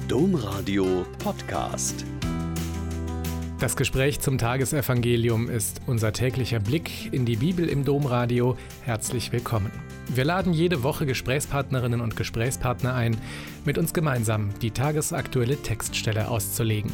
Domradio Podcast. Das Gespräch zum Tagesevangelium ist unser täglicher Blick in die Bibel im Domradio. Herzlich willkommen. Wir laden jede Woche Gesprächspartnerinnen und Gesprächspartner ein, mit uns gemeinsam die tagesaktuelle Textstelle auszulegen.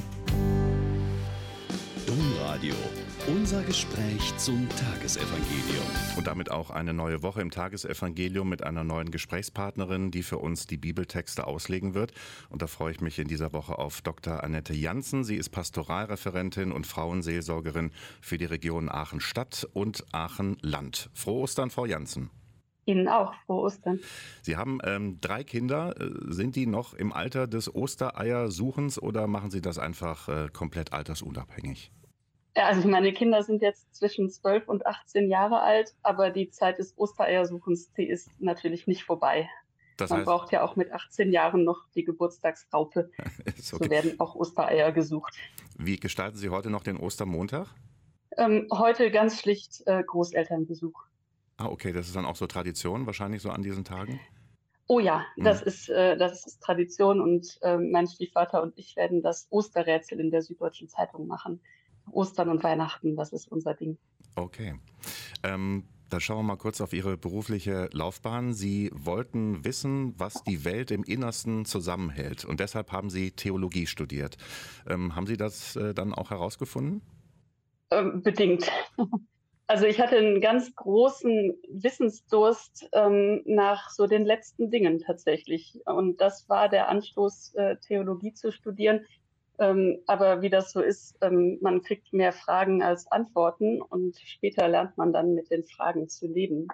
Domradio, unser Gespräch zum Tagesevangelium. Und damit auch eine neue Woche im Tagesevangelium mit einer neuen Gesprächspartnerin, die für uns die Bibeltexte auslegen wird. Und da freue ich mich in dieser Woche auf Dr. Annette Janssen. Sie ist Pastoralreferentin und Frauenseelsorgerin für die Region Aachen-Stadt und Aachen-Land. Frohe Ostern, Frau Janssen. Ihnen auch, frohe Ostern. Sie haben 3 Kinder. Sind die noch im Alter des Ostereiersuchens oder machen Sie das einfach komplett altersunabhängig? Ja, also meine Kinder sind jetzt zwischen 12 und 18 Jahre alt, aber die Zeit des Ostereiersuchens, die ist natürlich nicht vorbei. Man braucht ja auch mit 18 Jahren noch die Geburtstagsraupe. Ist okay. So werden auch Ostereier gesucht. Wie gestalten Sie heute noch den Ostermontag? Heute ganz schlicht Großelternbesuch. Ah, okay, das ist dann auch so Tradition wahrscheinlich so an diesen Tagen? Oh ja, das ist Tradition und mein Stiefvater und ich werden das Osterrätsel in der Süddeutschen Zeitung machen. Ostern und Weihnachten, das ist unser Ding. Okay. Dann schauen wir mal kurz auf Ihre berufliche Laufbahn. Sie wollten wissen, was die Welt im Innersten zusammenhält. Und deshalb haben Sie Theologie studiert. Haben Sie das dann auch herausgefunden? Bedingt. Also ich hatte einen ganz großen Wissensdurst nach so den letzten Dingen tatsächlich. Und das war der Anstoß, Theologie zu studieren. Aber wie das so ist, man kriegt mehr Fragen als Antworten und später lernt man dann mit den Fragen zu leben.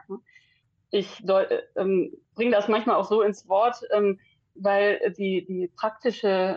Ich bringe das manchmal auch so ins Wort, weil der praktische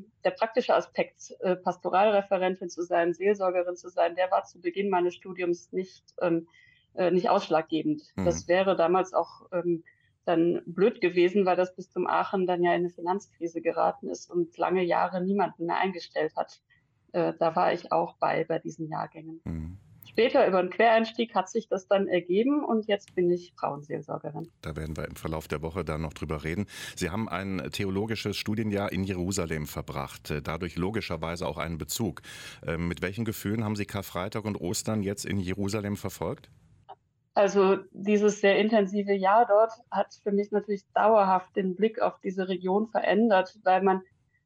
Aspekt, Pastoralreferentin zu sein, Seelsorgerin zu sein, der war zu Beginn meines Studiums nicht ausschlaggebend. Das wäre damals auch dann blöd gewesen, weil das Bistum Aachen dann ja in eine Finanzkrise geraten ist und lange Jahre niemanden mehr eingestellt hat. Da war ich auch bei diesen Jahrgängen. Später über einen Quereinstieg hat sich das dann ergeben und jetzt bin ich Frauenseelsorgerin. Da werden wir im Verlauf der Woche dann noch drüber reden. Sie haben ein theologisches Studienjahr in Jerusalem verbracht, dadurch logischerweise auch einen Bezug. Mit welchen Gefühlen haben Sie Karfreitag und Ostern jetzt in Jerusalem verfolgt? Also dieses sehr intensive Jahr dort hat für mich natürlich dauerhaft den Blick auf diese Region verändert, weil man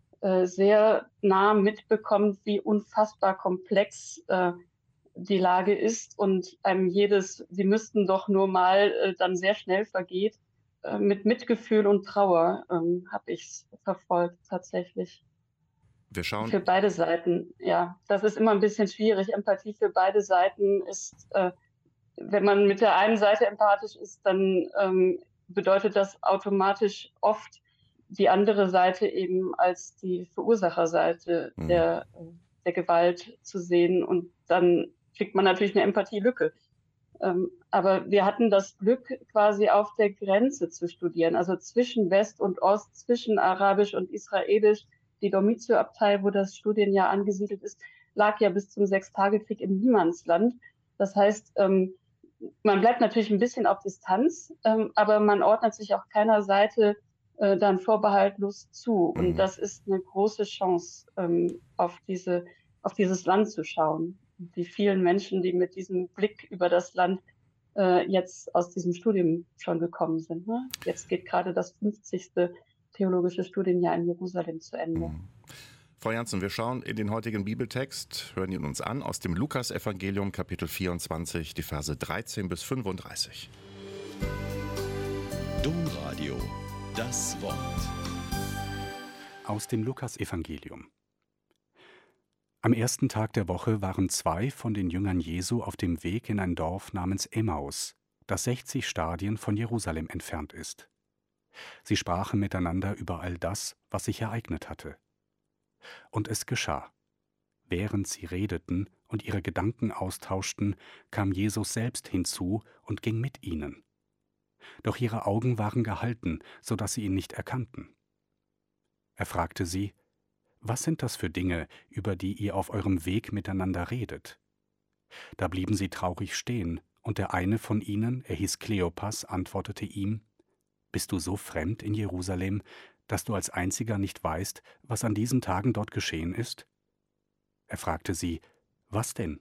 sehr nah mitbekommt, wie unfassbar komplex die Lage ist und einem sie müssten doch nur mal dann sehr schnell vergeht. Mit Mitgefühl und Trauer habe ich es verfolgt tatsächlich. Wir schauen für beide Seiten, ja. Das ist immer ein bisschen schwierig. Empathie für beide Seiten ist wenn man mit der einen Seite empathisch ist, dann bedeutet das automatisch oft die andere Seite eben als die Verursacherseite der Gewalt zu sehen. Und dann kriegt man natürlich eine Empathielücke. Aber wir hatten das Glück, quasi auf der Grenze zu studieren, also zwischen West und Ost, zwischen Arabisch und Israelisch. Die Domizio-Abtei, wo das Studienjahr angesiedelt ist, lag ja bis zum Sechstagekrieg im Niemandsland. Das heißt, man bleibt natürlich ein bisschen auf Distanz, aber man ordnet sich auch keiner Seite dann vorbehaltlos zu. Und das ist eine große Chance, auf dieses Land zu schauen. Die vielen Menschen, die mit diesem Blick über das Land jetzt aus diesem Studium schon gekommen sind. Ne? Jetzt geht gerade das 50. theologische Studienjahr in Jerusalem zu Ende. Frau Janssen, wir schauen in den heutigen Bibeltext, hören ihn uns an, aus dem Lukas-Evangelium, Kapitel 24, die Verse 13 bis 35. Domradio, das Wort. Aus dem Lukas-Evangelium. Am ersten Tag der Woche waren 2 von den Jüngern Jesu auf dem Weg in ein Dorf namens Emmaus, das 60 Stadien von Jerusalem entfernt ist. Sie sprachen miteinander über all das, was sich ereignet hatte. Und es geschah. Während sie redeten und ihre Gedanken austauschten, kam Jesus selbst hinzu und ging mit ihnen. Doch ihre Augen waren gehalten, so dass sie ihn nicht erkannten. Er fragte sie: Was sind das für Dinge, über die ihr auf eurem Weg miteinander redet? Da blieben sie traurig stehen, und der eine von ihnen, er hieß Kleopas, antwortete ihm: Bist du so fremd in Jerusalem, dass du als Einziger nicht weißt, was an diesen Tagen dort geschehen ist?« Er fragte sie: »Was denn?«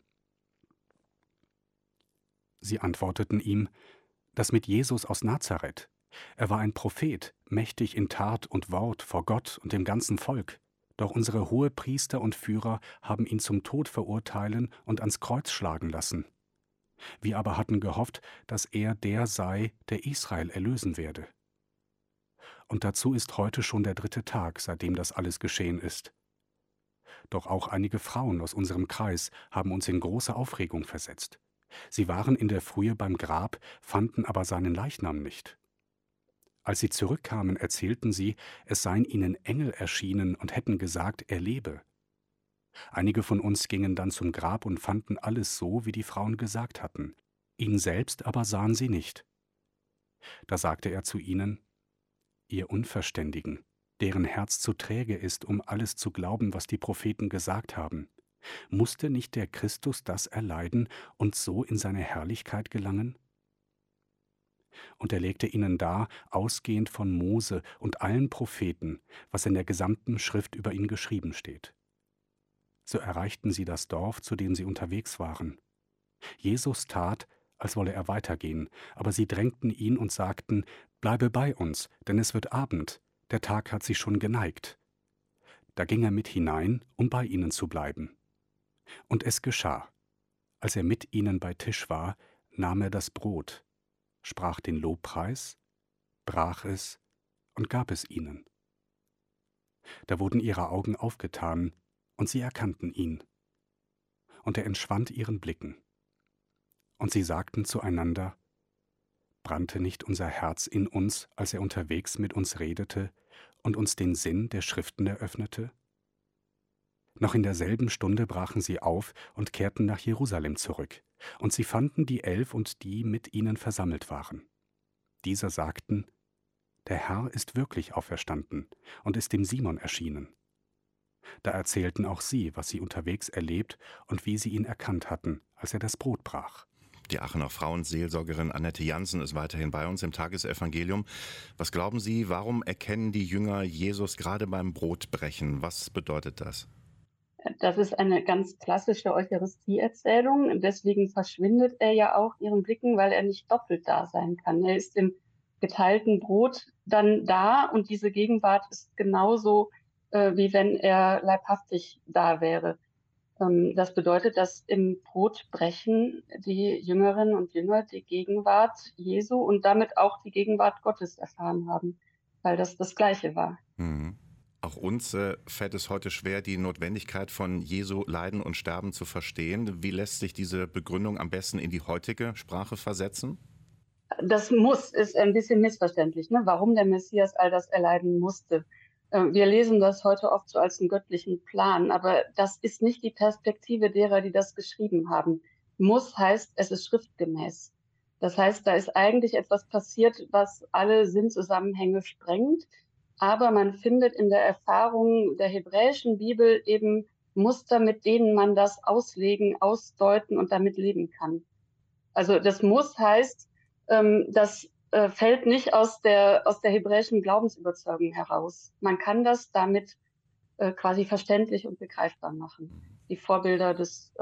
Sie antworteten ihm: »Das mit Jesus aus Nazareth. Er war ein Prophet, mächtig in Tat und Wort vor Gott und dem ganzen Volk. Doch unsere Hohepriester und Führer haben ihn zum Tod verurteilen und ans Kreuz schlagen lassen. Wir aber hatten gehofft, dass er der sei, der Israel erlösen werde. Und dazu ist heute schon der 3. Tag, seitdem das alles geschehen ist. Doch auch einige Frauen aus unserem Kreis haben uns in große Aufregung versetzt. Sie waren in der Frühe beim Grab, fanden aber seinen Leichnam nicht. Als sie zurückkamen, erzählten sie, es seien ihnen Engel erschienen und hätten gesagt, er lebe. Einige von uns gingen dann zum Grab und fanden alles so, wie die Frauen gesagt hatten. Ihn selbst aber sahen sie nicht. Da sagte er zu ihnen: »Ihr Unverständigen, deren Herz zu träge ist, um alles zu glauben, was die Propheten gesagt haben, musste nicht der Christus das erleiden und so in seine Herrlichkeit gelangen?« Und er legte ihnen dar, ausgehend von Mose und allen Propheten, was in der gesamten Schrift über ihn geschrieben steht. So erreichten sie das Dorf, zu dem sie unterwegs waren. Jesus tat, als wolle er weitergehen, aber sie drängten ihn und sagten: »Bleibe bei uns, denn es wird Abend, der Tag hat sich schon geneigt.« Da ging er mit hinein, um bei ihnen zu bleiben. Und es geschah: Als er mit ihnen bei Tisch war, nahm er das Brot, sprach den Lobpreis, brach es und gab es ihnen. Da wurden ihre Augen aufgetan, und sie erkannten ihn. Und er entschwand ihren Blicken. Und sie sagten zueinander: Brannte nicht unser Herz in uns, als er unterwegs mit uns redete und uns den Sinn der Schriften eröffnete? Noch in derselben Stunde brachen sie auf und kehrten nach Jerusalem zurück. Und sie fanden die 11 und die mit ihnen versammelt waren. Diese sagten: Der Herr ist wirklich auferstanden und ist dem Simon erschienen. Da erzählten auch sie, was sie unterwegs erlebt und wie sie ihn erkannt hatten, als er das Brot brach. Die Aachener Frauenseelsorgerin Annette Janssen ist weiterhin bei uns im Tagesevangelium. Was glauben Sie, warum erkennen die Jünger Jesus gerade beim Brotbrechen? Was bedeutet das? Das ist eine ganz klassische Eucharistie-Erzählung. Deswegen verschwindet er ja auch ihren Blicken, weil er nicht doppelt da sein kann. Er ist im geteilten Brot dann da und diese Gegenwart ist genauso, wie wenn er leibhaftig da wäre. Das bedeutet, dass im Brotbrechen die Jüngerinnen und Jünger die Gegenwart Jesu und damit auch die Gegenwart Gottes erfahren haben, weil das das Gleiche war. Mhm. Auch uns fällt es heute schwer, die Notwendigkeit von Jesu Leiden und Sterben zu verstehen. Wie lässt sich diese Begründung am besten in die heutige Sprache versetzen? Das Muss ist ein bisschen missverständlich, ne? Warum der Messias all das erleiden musste. Wir lesen das heute oft so als einen göttlichen Plan, aber das ist nicht die Perspektive derer, die das geschrieben haben. Muss heißt, es ist schriftgemäß. Das heißt, da ist eigentlich etwas passiert, was alle Sinnzusammenhänge sprengt, aber man findet in der Erfahrung der hebräischen Bibel eben Muster, mit denen man das auslegen, ausdeuten und damit leben kann. Also das Muss heißt, das fällt nicht aus der hebräischen Glaubensüberzeugung heraus. Man kann das damit quasi verständlich und begreifbar machen. Die Vorbilder des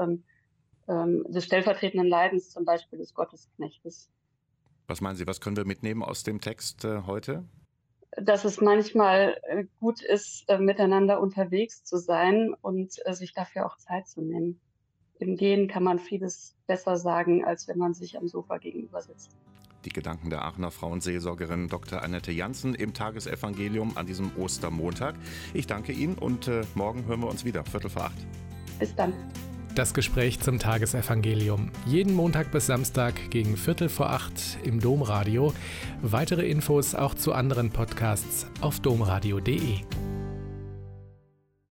stellvertretenden Leidens, zum Beispiel des Gottesknechtes. Was meinen Sie, was können wir mitnehmen aus dem Text heute? Dass es manchmal gut ist, miteinander unterwegs zu sein und sich dafür auch Zeit zu nehmen. Im Gehen kann man vieles besser sagen, als wenn man sich am Sofa gegenüber sitzt. Die Gedanken der Aachener Frauenseelsorgerin Dr. Annette Janssen im Tagesevangelium an diesem Ostermontag. Ich danke Ihnen und morgen hören wir uns wieder, 7:45. Bis dann. Das Gespräch zum Tagesevangelium. Jeden Montag bis Samstag gegen 7:45 im Domradio. Weitere Infos auch zu anderen Podcasts auf domradio.de.